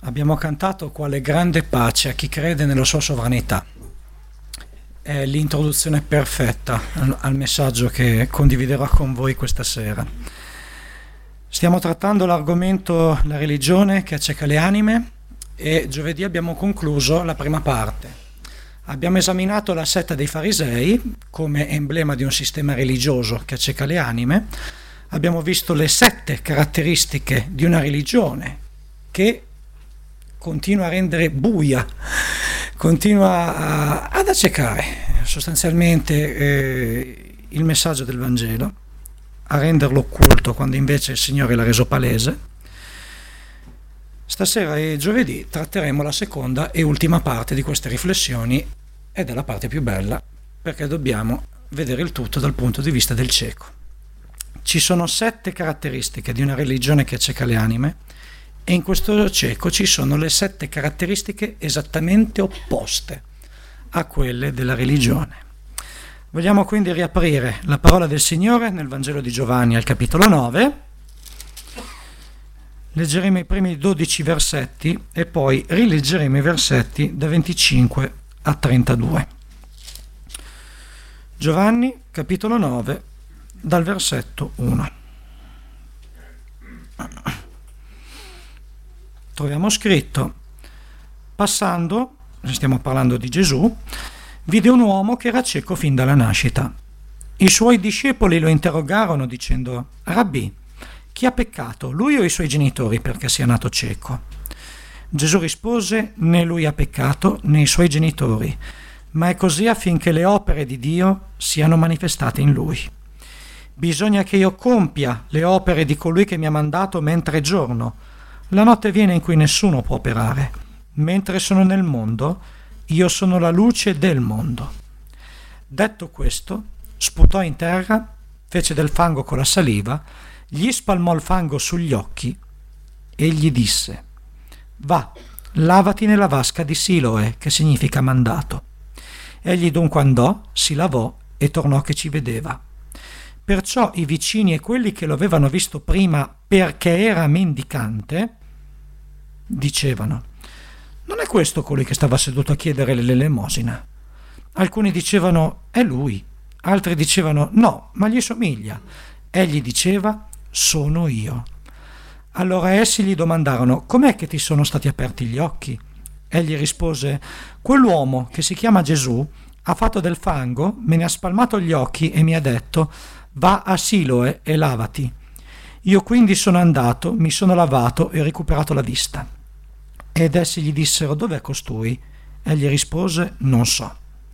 Abbiamo cantato quale grande pace a chi crede nella sua sovranità. È l'introduzione perfetta al messaggio che condividerò con voi questa sera. Stiamo trattando l'argomento la religione che acceca le anime e giovedì abbiamo concluso la prima parte. Abbiamo esaminato la setta dei farisei come emblema di un sistema religioso che acceca le anime. Abbiamo visto le 7 caratteristiche di una religione che continua a rendere buia, continua ad accecare sostanzialmente il messaggio del Vangelo, a renderlo occulto quando invece il Signore l'ha reso palese. Stasera e giovedì tratteremo la seconda e ultima parte di queste riflessioni ed è la parte più bella perché dobbiamo vedere il tutto dal punto di vista del cieco. Ci sono 7 caratteristiche di una religione che acceca le anime e in questo cieco ci sono le 7 caratteristiche esattamente opposte a quelle della religione. Vogliamo quindi riaprire la parola del Signore nel Vangelo di Giovanni al capitolo 9. Leggeremo i primi 12 versetti e poi rileggeremo i versetti da 25 a 32. Giovanni capitolo 9 dal versetto 1. Troviamo scritto: passando, stiamo parlando di Gesù, vide un uomo che era cieco fin dalla nascita. I suoi discepoli lo interrogarono dicendo: Rabbì, chi ha peccato, lui o i suoi genitori, perché sia nato cieco? Gesù rispose: né lui ha peccato né i suoi genitori, ma è così affinché le opere di Dio siano manifestate in lui. Bisogna che io compia le opere di colui che mi ha mandato mentre è giorno. La notte viene in cui nessuno può operare. Mentre sono nel mondo, io sono la luce del mondo. Detto questo, sputò in terra, fece del fango con la saliva, gli spalmò il fango sugli occhi e gli disse: va, lavati nella vasca di Siloe, che significa mandato. Egli dunque andò, si lavò e tornò che ci vedeva. Perciò i vicini e quelli che lo avevano visto prima perché era mendicante dicevano: non è questo colui che stava seduto a chiedere l'elemosina? Alcuni dicevano: è lui. Altri dicevano: no, ma gli somiglia. Egli diceva: sono io. Allora essi gli domandarono: com'è che ti sono stati aperti gli occhi? Egli rispose: quell'uomo che si chiama Gesù ha fatto del fango, me ne ha spalmato gli occhi e mi ha detto: va a Siloe e lavati. Io quindi sono andato, mi sono lavato e ho recuperato la vista. Ed essi gli dissero: dov'è costui? Egli rispose: non so.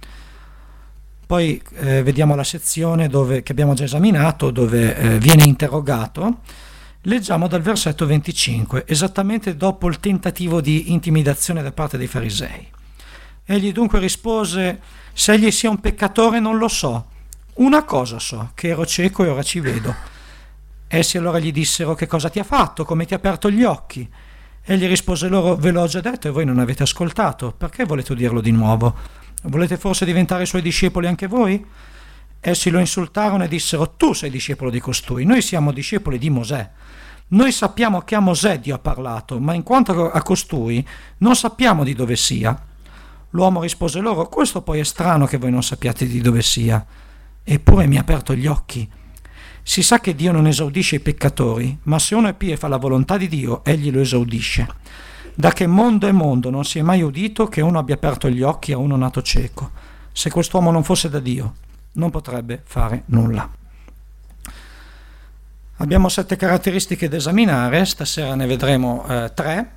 Poi vediamo la sezione che abbiamo già esaminato, dove viene interrogato. Leggiamo dal versetto 25, esattamente dopo il tentativo di intimidazione da parte dei farisei. Egli dunque rispose: se egli sia un peccatore non lo so. Una cosa so, che ero cieco e ora ci vedo. Essi allora gli dissero: che cosa ti ha fatto? Come ti ha aperto gli occhi? Egli rispose loro: ve l'ho già detto e voi non avete ascoltato. Perché volete udirlo di nuovo? Volete forse diventare suoi discepoli anche voi? Essi lo insultarono e dissero: tu sei discepolo di costui, noi siamo discepoli di Mosè. Noi sappiamo che a Mosè Dio ha parlato, ma in quanto a costui non sappiamo di dove sia. L'uomo rispose loro: questo poi è strano che voi non sappiate di dove sia. Eppure mi ha aperto gli occhi. Si sa che Dio non esaudisce i peccatori, ma se uno è pio e fa la volontà di Dio, egli lo esaudisce. Da che mondo è mondo non si è mai udito che uno abbia aperto gli occhi a uno nato cieco. Se quest'uomo non fosse da Dio, non potrebbe fare nulla. Abbiamo 7 caratteristiche da esaminare, stasera ne vedremo 3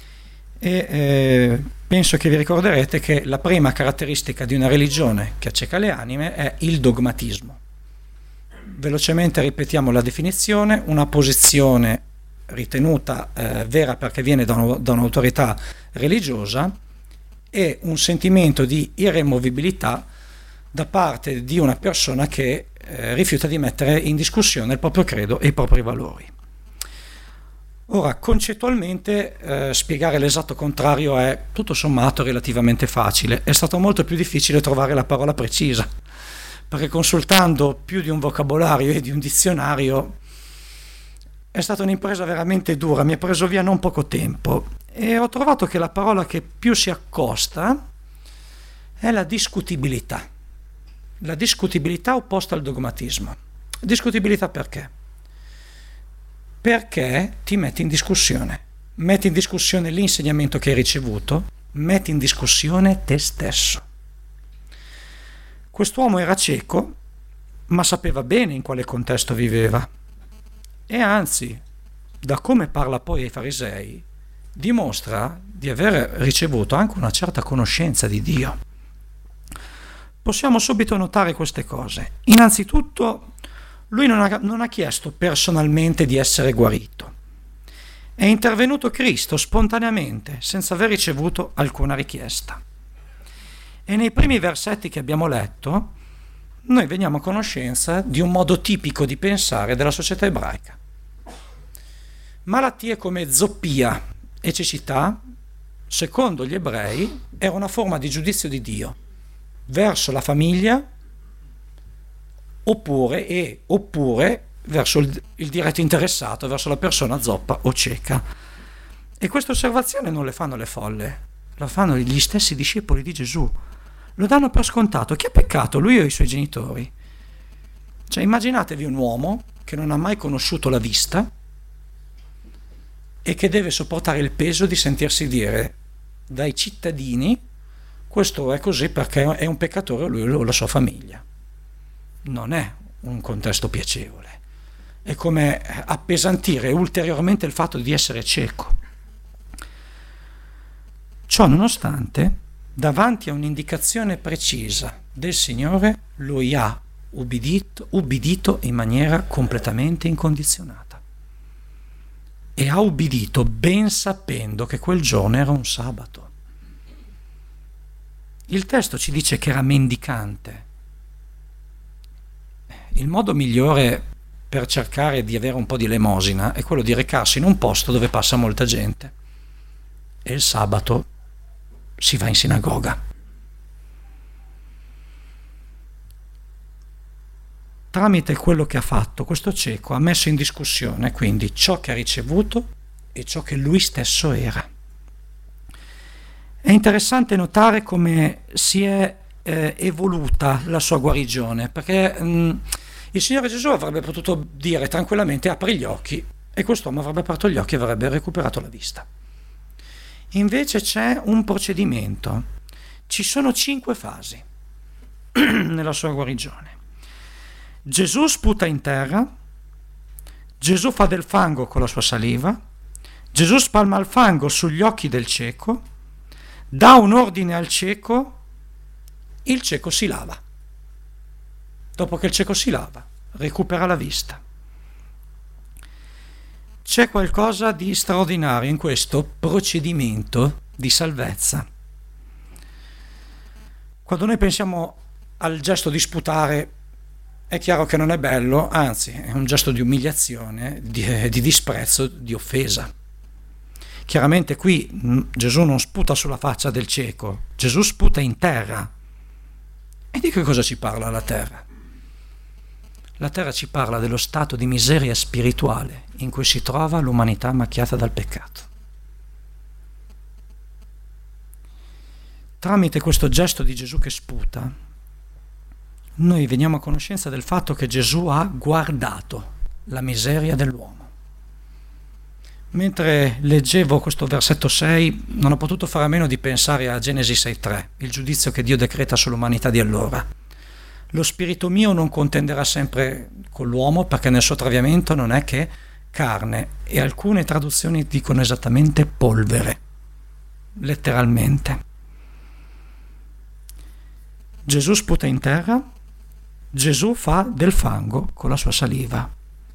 e penso che vi ricorderete che la prima caratteristica di una religione che acceca le anime è il dogmatismo. Velocemente ripetiamo la definizione: una posizione ritenuta vera perché viene da un'autorità religiosa e un sentimento di irremovibilità da parte di una persona che rifiuta di mettere in discussione il proprio credo e i propri valori. Ora, concettualmente spiegare l'esatto contrario è tutto sommato relativamente facile. È stato molto più difficile trovare la parola precisa, perché consultando più di un vocabolario e di un dizionario è stata un'impresa veramente dura, mi ha preso via non poco tempo e ho trovato che la parola che più si accosta è la discutibilità. La discutibilità opposta al dogmatismo. Discutibilità perché? Perché ti metti in discussione. Metti in discussione l'insegnamento che hai ricevuto, metti in discussione te stesso. Quest'uomo era cieco, ma sapeva bene in quale contesto viveva. E anzi, da come parla poi ai farisei, dimostra di aver ricevuto anche una certa conoscenza di Dio. Possiamo subito notare queste cose. Innanzitutto, lui non ha chiesto personalmente di essere guarito. È intervenuto Cristo spontaneamente, senza aver ricevuto alcuna richiesta. E nei primi versetti che abbiamo letto, noi veniamo a conoscenza di un modo tipico di pensare della società ebraica. Malattie come zoppia e cecità, secondo gli ebrei, era una forma di giudizio di Dio verso la famiglia oppure verso il diretto interessato, verso la persona zoppa o cieca. E queste osservazioni non le fanno le folle, la fanno gli stessi discepoli di Gesù. Lo danno per scontato. Chi ha peccato, lui o i suoi genitori? Cioè, immaginatevi un uomo che non ha mai conosciuto la vista e che deve sopportare il peso di sentirsi dire dai cittadini: questo è così perché è un peccatore, lui o la sua famiglia. Non è un contesto piacevole. È come appesantire ulteriormente il fatto di essere cieco. Ciò nonostante, davanti a un'indicazione precisa del Signore, lui ha ubbidito in maniera completamente incondizionata. E ha ubbidito ben sapendo che quel giorno era un sabato. Il testo ci dice che era mendicante. Il modo migliore per cercare di avere un po' di elemosina è quello di recarsi in un posto dove passa molta gente. E il sabato si va in sinagoga. Tramite quello che ha fatto, questo cieco ha messo in discussione quindi ciò che ha ricevuto e ciò che lui stesso era. È interessante notare come si è evoluta la sua guarigione, perché il Signore Gesù avrebbe potuto dire tranquillamente: apri gli occhi, e quest'uomo avrebbe aperto gli occhi e avrebbe recuperato la vista. Invece c'è un procedimento, ci sono 5 fasi nella sua guarigione. Gesù sputa in terra, Gesù fa del fango con la sua saliva, Gesù spalma il fango sugli occhi del cieco, dà un ordine al cieco, il cieco si lava. Dopo che il cieco si lava, recupera la vista. C'è qualcosa di straordinario in questo procedimento di salvezza. Quando noi pensiamo al gesto di sputare, è chiaro che non è bello, anzi è un gesto di umiliazione, di disprezzo, di offesa. Chiaramente qui Gesù non sputa sulla faccia del cieco, Gesù sputa in terra. E di che cosa ci parla la terra? La terra ci parla dello stato di miseria spirituale in cui si trova l'umanità macchiata dal peccato. Tramite questo gesto di Gesù che sputa, noi veniamo a conoscenza del fatto che Gesù ha guardato la miseria dell'uomo. Mentre leggevo questo versetto 6, non ho potuto fare a meno di pensare a Genesi 6:3, il giudizio che Dio decreta sull'umanità di allora. Lo spirito mio non contenderà sempre con l'uomo, perché nel suo traviamento non è che carne, e alcune traduzioni dicono esattamente polvere, letteralmente. Gesù sputa in terra, Gesù fa del fango con la sua saliva,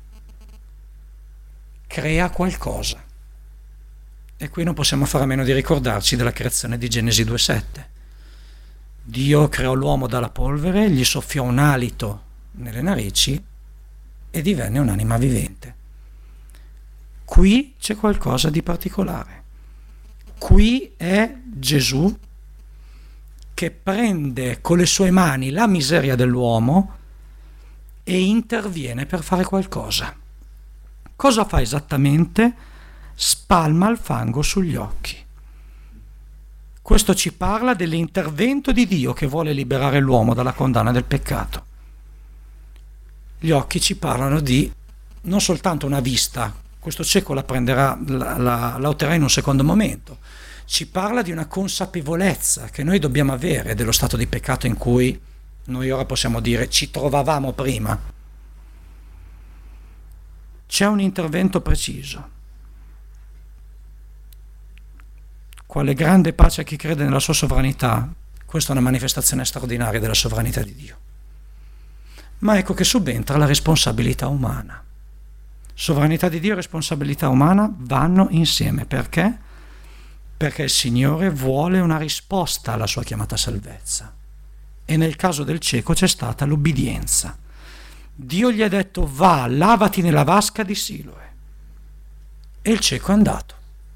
crea qualcosa. E qui non possiamo fare a meno di ricordarci della creazione di Genesi 2:7. Dio creò l'uomo dalla polvere, gli soffiò un alito nelle narici e divenne un'anima vivente. Qui c'è qualcosa di particolare. Qui è Gesù che prende con le sue mani la miseria dell'uomo e interviene per fare qualcosa. Cosa fa esattamente? Spalma il fango sugli occhi. Questo ci parla dell'intervento di Dio che vuole liberare l'uomo dalla condanna del peccato. Gli occhi ci parlano di non soltanto una vista, questo cieco la prenderà, la otterrà in un secondo momento, ci parla di una consapevolezza che noi dobbiamo avere dello stato di peccato in cui noi ora possiamo dire ci trovavamo prima. C'è un intervento preciso. Quale grande pace a chi crede nella sua sovranità. Questa è una manifestazione straordinaria della sovranità di Dio. Ma ecco che subentra la responsabilità umana. Sovranità di Dio e responsabilità umana vanno insieme. Perché? Perché il Signore vuole una risposta alla sua chiamata salvezza. E nel caso del cieco c'è stata l'ubbidienza. Dio gli ha detto: va, lavati nella vasca di Siloe. E il cieco è andato.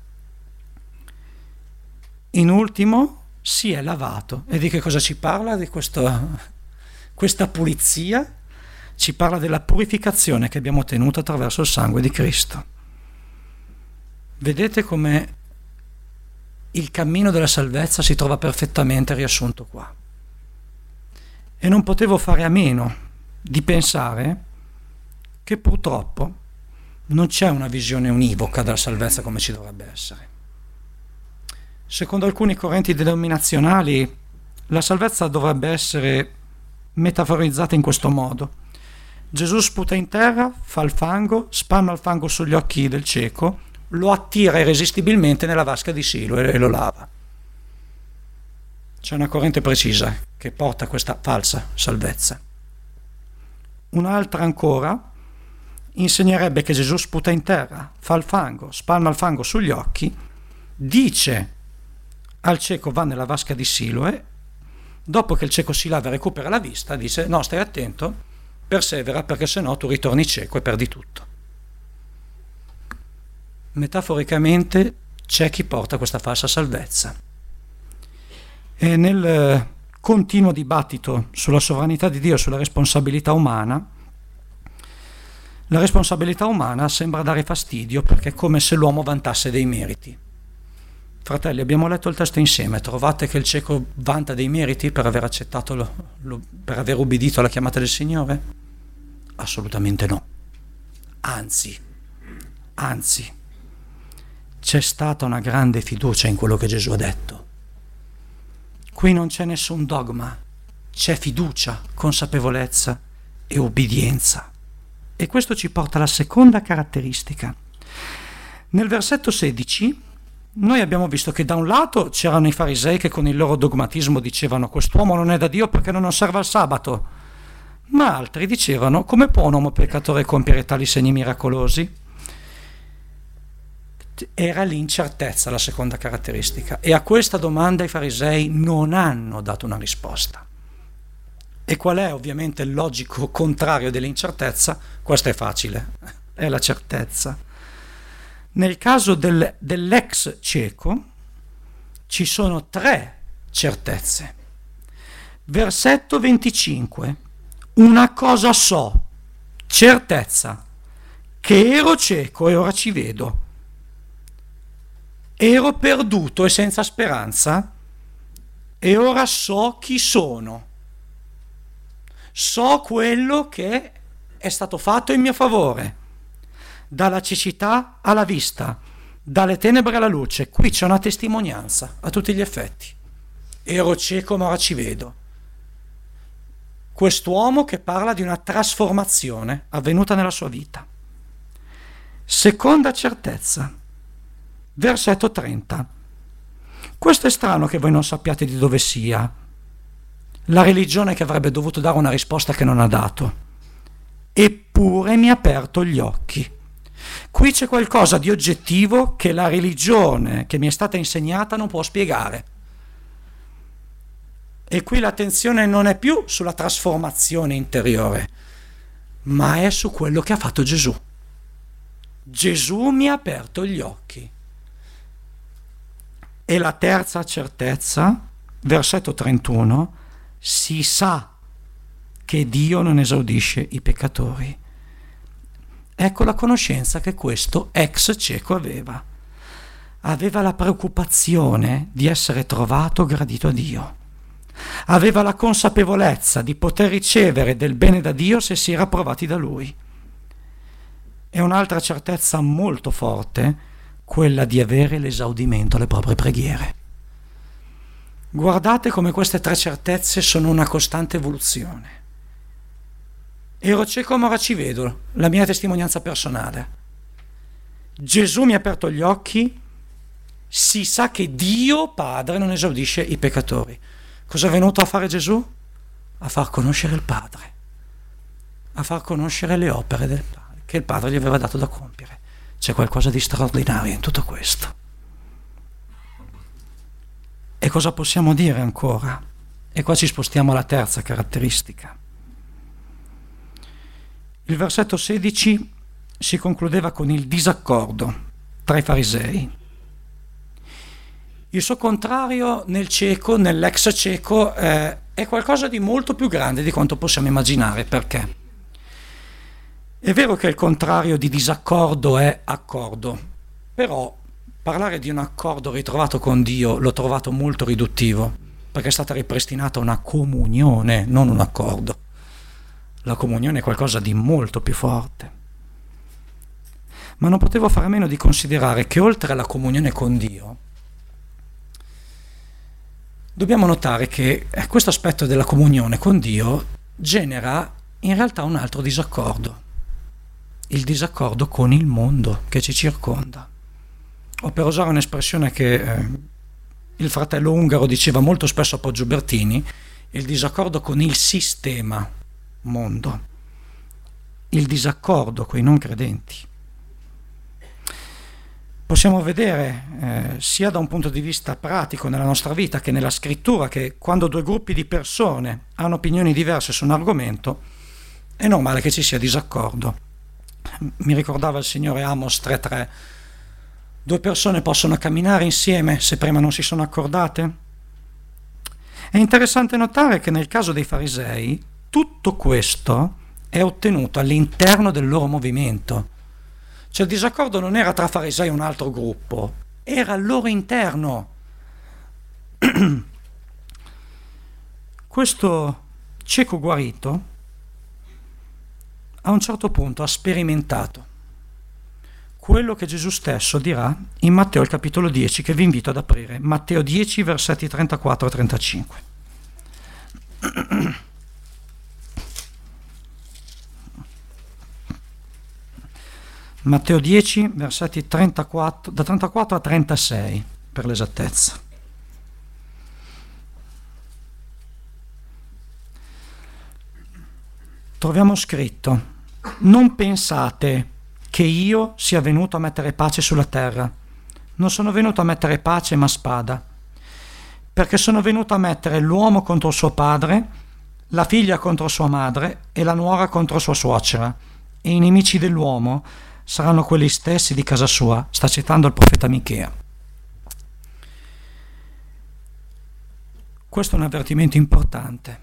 In ultimo si è lavato. E di che cosa ci parla? Di questa pulizia? Ci parla della purificazione che abbiamo ottenuto attraverso il sangue di Cristo. Vedete come il cammino della salvezza si trova perfettamente riassunto qua. E non potevo fare a meno di pensare che purtroppo non c'è una visione univoca della salvezza come ci dovrebbe essere. Secondo alcuni correnti denominazionali, la salvezza dovrebbe essere metaforizzata in questo modo. Gesù sputa in terra, fa il fango, spalma il fango sugli occhi del cieco, lo attira irresistibilmente nella vasca di Siloe e lo lava. C'è una corrente precisa che porta a questa falsa salvezza. Un'altra ancora insegnerebbe che Gesù sputa in terra, fa il fango, spalma il fango sugli occhi, dice al cieco va nella vasca di Siloe, dopo che il cieco si lava e recupera la vista, dice no, stai attento, persevera perché sennò tu ritorni cieco e perdi tutto. Metaforicamente c'è chi porta questa falsa salvezza. E nel continuo dibattito sulla sovranità di Dio e sulla responsabilità umana, la responsabilità umana sembra dare fastidio perché è come se l'uomo vantasse dei meriti. Fratelli, abbiamo letto il testo insieme. Trovate che il cieco vanta dei meriti per aver accettato, per aver ubbidito alla chiamata del Signore? Assolutamente no. Anzi, c'è stata una grande fiducia in quello che Gesù ha detto. Qui non c'è nessun dogma, c'è fiducia, consapevolezza e ubbidienza. E questo ci porta alla seconda caratteristica. Nel versetto 16 noi abbiamo visto che da un lato c'erano i farisei che con il loro dogmatismo dicevano quest'uomo non è da Dio perché non osserva il sabato, ma altri dicevano come può un uomo peccatore compiere tali segni miracolosi? Era l'incertezza la seconda caratteristica, e a questa domanda i farisei non hanno dato una risposta. E qual è ovviamente il logico contrario dell'incertezza? Questo è facile, è la certezza. Nel caso dell'ex cieco ci sono 3 certezze. Versetto 25. Una cosa so, certezza, che ero cieco e ora ci vedo. Ero perduto e senza speranza e ora so chi sono. So quello che è stato fatto in mio favore. Dalla cecità alla vista, dalle tenebre alla luce. Qui c'è una testimonianza a tutti gli effetti. Ero cieco ma ora ci vedo. Quest'uomo che parla di una trasformazione avvenuta nella sua vita. Seconda certezza, versetto 30. Questo è strano che voi non sappiate di dove sia. La religione che avrebbe dovuto dare una risposta che non ha dato. Eppure mi ha aperto gli occhi. Qui c'è qualcosa di oggettivo che la religione che mi è stata insegnata non può spiegare. E qui l'attenzione non è più sulla trasformazione interiore, ma è su quello che ha fatto Gesù. Gesù mi ha aperto gli occhi. E la terza certezza, versetto 31, si sa che Dio non esaudisce i peccatori. Ecco la conoscenza che questo ex cieco aveva. Aveva la preoccupazione di essere trovato gradito a Dio. Aveva la consapevolezza di poter ricevere del bene da Dio se si era provati da Lui. E un'altra certezza molto forte, quella di avere l'esaudimento alle proprie preghiere. Guardate come queste tre certezze sono una costante evoluzione. Ero cieco ma ora ci vedo, la mia testimonianza personale. Gesù mi ha aperto gli occhi, si sa che Dio Padre non esaudisce i peccatori. Cosa è venuto a fare Gesù? A far conoscere il Padre, a far conoscere le opere del Padre, che il Padre gli aveva dato da compiere. C'è qualcosa di straordinario in tutto questo. E cosa possiamo dire ancora? E qua ci spostiamo alla terza caratteristica. Il versetto 16 si concludeva con il disaccordo tra i farisei. Il suo contrario nel cieco, nell'ex cieco, è qualcosa di molto più grande di quanto possiamo immaginare. Perché? È vero che il contrario di disaccordo è accordo, però parlare di un accordo ritrovato con Dio l'ho trovato molto riduttivo, perché è stata ripristinata una comunione, non un accordo. La comunione è qualcosa di molto più forte. Ma non potevo fare a meno di considerare che oltre alla comunione con Dio, dobbiamo notare che questo aspetto della comunione con Dio genera in realtà un altro disaccordo, il disaccordo con il mondo che ci circonda. O per usare un'espressione che il fratello ungaro diceva molto spesso a Poggio Bertini, il disaccordo con il sistema mondo, il disaccordo con i non credenti. Possiamo vedere sia da un punto di vista pratico nella nostra vita che nella scrittura che quando due gruppi di persone hanno opinioni diverse su un argomento è normale che ci sia disaccordo. Mi ricordava il Signore Amos 3:3: due persone possono camminare insieme se prima non si sono accordate? È interessante notare che nel caso dei farisei tutto questo è ottenuto all'interno del loro movimento. Cioè il disaccordo non era tra farisei e un altro gruppo, era al loro interno. Questo cieco guarito a un certo punto ha sperimentato quello che Gesù stesso dirà in Matteo il capitolo 10, che vi invito ad aprire, Matteo 10 versetti 34 e 35. Matteo 10, versetti 34, da 34 a 36, per l'esattezza. Troviamo scritto: non pensate che io sia venuto a mettere pace sulla terra. Non sono venuto a mettere pace ma spada, perché sono venuto a mettere l'uomo contro suo padre, la figlia contro sua madre e la nuora contro sua suocera, e i nemici dell'uomo saranno quelli stessi di casa sua. Sta citando il profeta Michea. Questo è un avvertimento importante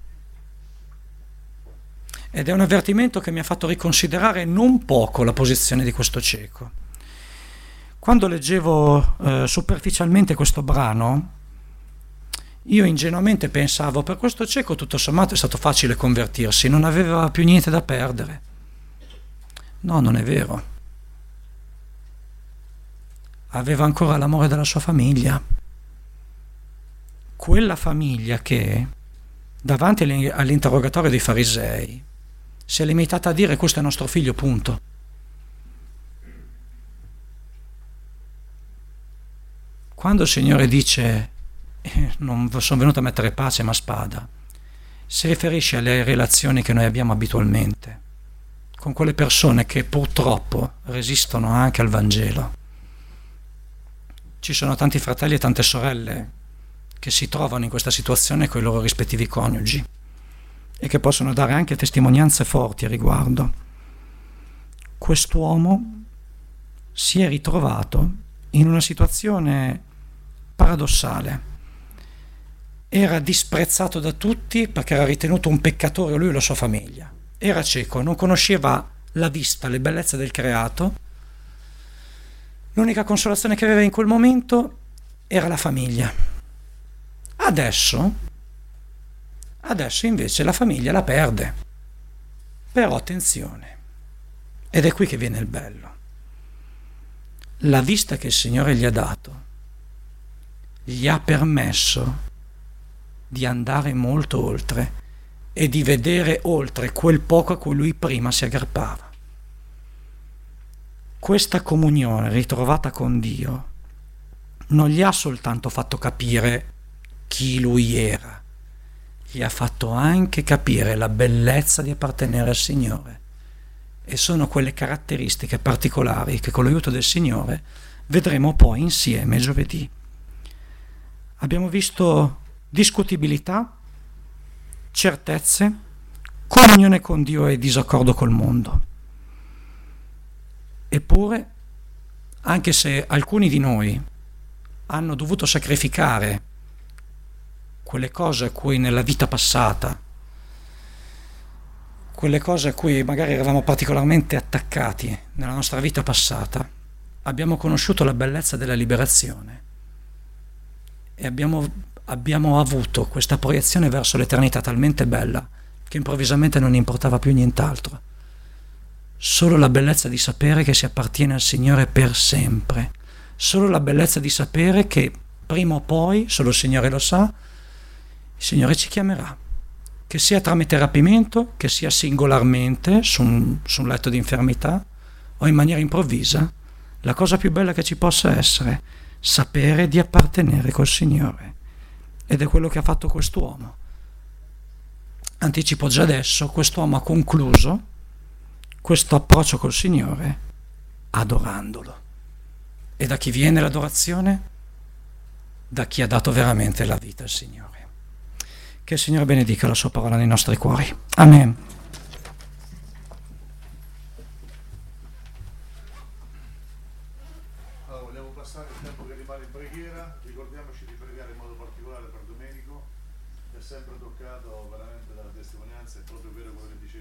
ed è un avvertimento che mi ha fatto riconsiderare non poco la posizione di questo cieco. Quando leggevo superficialmente questo brano, io ingenuamente pensavo: per questo cieco tutto sommato è stato facile convertirsi, non aveva più niente da perdere. No, non è vero. Aveva ancora l'amore della sua famiglia. Quella famiglia che, davanti all'interrogatorio dei farisei, si è limitata a dire: questo è nostro figlio, punto. Quando il Signore dice non sono venuto a mettere pace ma spada, si riferisce alle relazioni che noi abbiamo abitualmente con quelle persone che purtroppo resistono anche al Vangelo. Ci sono tanti fratelli e tante sorelle che si trovano in questa situazione con i loro rispettivi coniugi e che possono dare anche testimonianze forti a riguardo. Quest'uomo si è ritrovato in una situazione paradossale. Era disprezzato da tutti perché era ritenuto un peccatore lui e la sua famiglia. Era cieco, non conosceva la vista, le bellezze del creato. L'unica consolazione che aveva in quel momento era la famiglia. Adesso invece la famiglia la perde. Però attenzione, ed è qui che viene il bello. La vista che il Signore gli ha dato gli ha permesso di andare molto oltre e di vedere oltre quel poco a cui lui prima si aggrappava. Questa comunione ritrovata con Dio non gli ha soltanto fatto capire chi lui era, gli ha fatto anche capire la bellezza di appartenere al Signore. E sono quelle caratteristiche particolari che con l'aiuto del Signore vedremo poi insieme giovedì. Abbiamo visto discutibilità, certezze, comunione con Dio e disaccordo col mondo. Eppure, anche se alcuni di noi hanno dovuto sacrificare quelle cose a cui nella vita passata, quelle cose a cui magari eravamo particolarmente attaccati nella nostra vita passata, abbiamo conosciuto la bellezza della liberazione e abbiamo avuto questa proiezione verso l'eternità talmente bella che improvvisamente non importava più nient'altro. Solo la bellezza di sapere che si appartiene al Signore per sempre, solo la bellezza di sapere che prima o poi, solo il Signore lo sa, il Signore ci chiamerà, che sia tramite rapimento, che sia singolarmente su un letto di infermità o in maniera improvvisa. La cosa più bella che ci possa essere, sapere di appartenere col Signore. Ed è quello che ha fatto quest'uomo. Anticipo già adesso, quest'uomo ha concluso questo approccio col Signore adorandolo. E da chi viene l'adorazione? Da chi ha dato veramente la vita al Signore. Che il Signore benedica la sua parola nei nostri cuori. Amen. Allora, vogliamo passare il tempo che rimane in preghiera. Ricordiamoci di pregare in modo particolare per Domenico. Mi è sempre toccato veramente dalla testimonianza, è proprio vero quello che dice